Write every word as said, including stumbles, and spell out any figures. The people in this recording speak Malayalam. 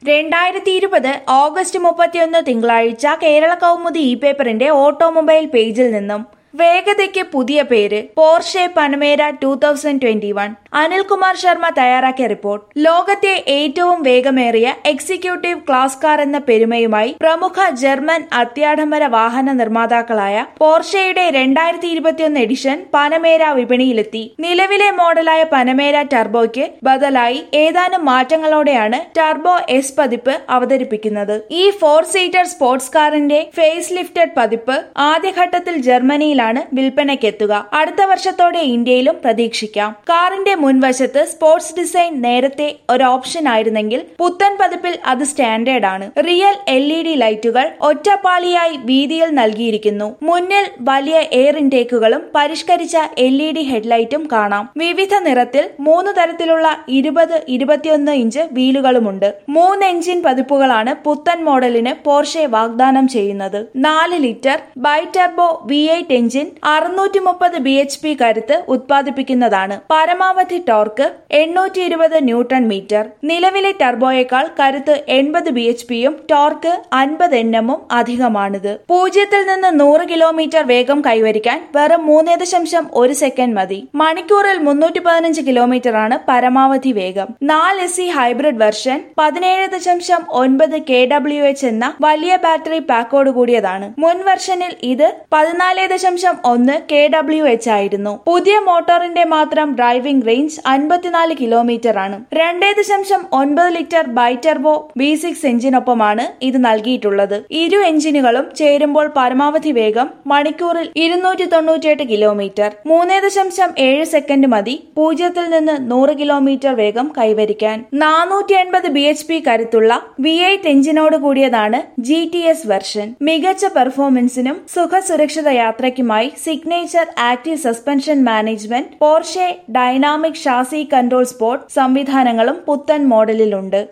രണ്ടായിരത്തി ഇരുപത് ഓഗസ്റ്റ് മുപ്പത്തിയൊന്ന് തിങ്കളാഴ്ച കേരള കൗമുദി ഇ പേപ്പറിന്റെ ഓട്ടോമൊബൈൽ പേജിൽ നിന്നും വേഗതയ്ക്ക് പുതിയ പേര് Porsche Panamera two thousand twenty one Anilkumar Sharma തയ്യാറാക്കിയ റിപ്പോർട്ട്. ലോകത്തെ ഏറ്റവും വേഗമേറിയ എക്സിക്യൂട്ടീവ് ക്ലാസ് കാർ എന്ന പെരുമയുമായി പ്രമുഖ ജർമ്മൻ അത്യാഡംബര വാഹന നിർമ്മാതാക്കളായ പോർഷെയുടെ രണ്ടായിരത്തി ഇരുപത്തിയൊന്ന് എഡിഷൻ പനമേര വിപണിയിലെത്തി. നിലവിലെ മോഡലായ പനമേര ടർബോയ്ക്ക് ബദലായി ഏതാനും മാറ്റങ്ങളോടെയാണ് ടർബോ എസ് പതിപ്പ് അവതരിപ്പിക്കുന്നത്. ഈ ഫോർ സീറ്റർ സ്പോർട്സ് കാറിന്റെ ഫേസ് ലിഫ്റ്റഡ് പതിപ്പ് ആദ്യഘട്ടത്തിൽ ജർമ്മനിയിൽ വിൽപ്പനയ്ക്കെത്തുക. അടുത്ത വർഷത്തോടെ ഇന്ത്യയിലും പ്രതീക്ഷിക്കാം. കാറിന്റെ മുൻവശത്ത് സ്പോർട്സ് ഡിസൈൻ നേരത്തെ ഒരു ഓപ്ഷൻ ആയിരുന്നെങ്കിൽ പുത്തൻ പതിപ്പിൽ അത് സ്റ്റാൻഡേർഡ് ആണ്. റിയൽ എൽ ഇ ഡി ലൈറ്റുകൾ ഒറ്റപ്പാളിയായി വീതിയിൽ നൽകിയിരിക്കുന്നു. മുന്നിൽ വലിയ എയർ ഇൻടേക്കുകളും പരിഷ്കരിച്ച എൽ ഇ ഡി ഹെഡ്ലൈറ്റും കാണാം. വിവിധ നിറത്തിൽ മൂന്ന് തരത്തിലുള്ള ഇരുപത് ഇരുപത്തിയൊന്ന് ഇഞ്ച് വീലുകളുമുണ്ട്. മൂന്ന് എഞ്ചിൻ പതിപ്പുകളാണ് പുത്തൻ മോഡലിന് പോർഷെ വാഗ്ദാനം ചെയ്യുന്നത്. നാല് litre bi turbo V eight engine അറുന്നൂറ്റി മുപ്പത് ബി എച്ച് പി കരുത്ത് ഉത്പാദിപ്പിക്കുന്നതാണ്. പരമാവധി ടോർക്ക് എണ്ണൂറ്റി ഇരുപത് ന്യൂട്ടൺ മീറ്റർ. നിലവിലെ ടർബോയേക്കാൾ കരുത്ത് എൺപത് ബി എച്ച് പിയും ടോർക്ക് അൻപത് എൻ എമ്മും അധികമാണിത്. പൂജ്യത്തിൽ നിന്ന് നൂറ് കിലോമീറ്റർ വേഗം കൈവരിക്കാൻ വെറും മൂന്ന് ദശാംശം ഒരു സെക്കൻഡ് മതി. മണിക്കൂറിൽ മുന്നൂറ്റി പതിനഞ്ച് കിലോമീറ്റർ ആണ് പരമാവധി വേഗം. നാല് എസ് സി ഹൈബ്രിഡ് വെർഷൻ പതിനേഴ് ദശാംശം ഒൻപത് കെ ഡബ്ല്യു എച്ച് എന്ന വലിയ ബാറ്ററി പാക്കോട് കൂടിയതാണ്. മുൻ വെർഷനിൽ ഇത് പതിനാല് ദശാംശം ഒന്ന് കെ ഡബ്ല്യു എച്ച് ആയിരുന്നു. പുതിയ മോട്ടോറിന്റെ മാത്രം ഡ്രൈവിംഗ് റേഞ്ച് അൻപത്തിനാല് കിലോമീറ്റർ ആണ്. രണ്ട് ദശാംശം ഒൻപത് litre bi turbo V six എഞ്ചിനൊപ്പമാണ് ഇത് നൽകിയിട്ടുള്ളത്. ഇരു എഞ്ചിനുകളും ചേരുമ്പോൾ പരമാവധി വേഗം മണിക്കൂറിൽ ഇരുന്നൂറ്റി തൊണ്ണൂറ്റിയെട്ട് കിലോമീറ്റർ. മൂന്ന് ദശാംശം ഏഴ് സെക്കൻഡ് മതി പൂജ്യത്തിൽ നിന്ന് നൂറ് കിലോമീറ്റർ വേഗം കൈവരിക്കാൻ. നാനൂറ്റി എൺപത് ബി എച്ച് പി കരുത്തുള്ള വി എയ്റ്റ് എഞ്ചിനോട് കൂടിയതാണ് ജി ടി എസ് വെർഷൻ. മികച്ച പെർഫോമൻസിനും സുഖസുരക്ഷിത യാത്രയ്ക്കുമായി signature active suspension management, Porsche dynamic chassis control sport സംവിധാനങ്ങളും പുത്തൻ മോഡലിലുണ്ട്.